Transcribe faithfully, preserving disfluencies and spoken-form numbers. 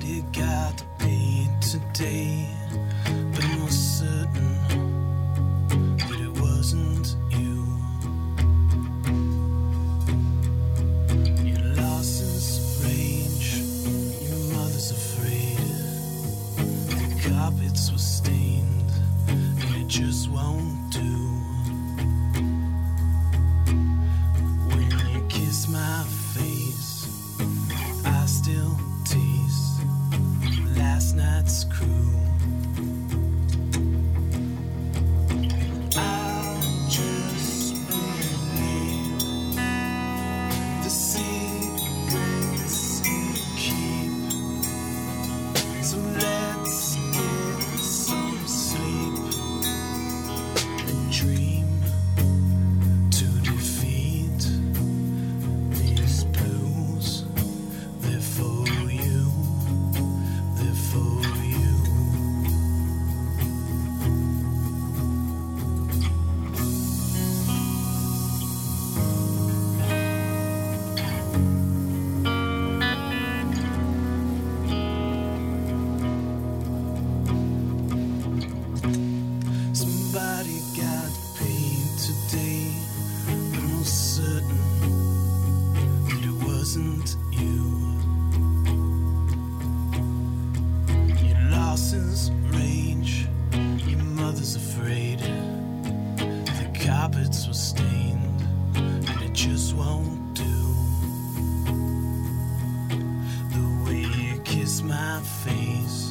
Somebody got paid today, but I'm most certain that it wasn't you. Your losses range, your mother's afraid. The carpets were stained, and it just won't do. When you kiss my face, I still taste last night's crew. I'll just replay the secrets you keep. So let's get some sleep and dream to defeat these blues. They're for you, they're for you. Somebody got paid today, but I'm most certain that it wasn't you. Your losses range, your mother's afraid. The carpets were stained, and it just won't do. The way you kiss my face,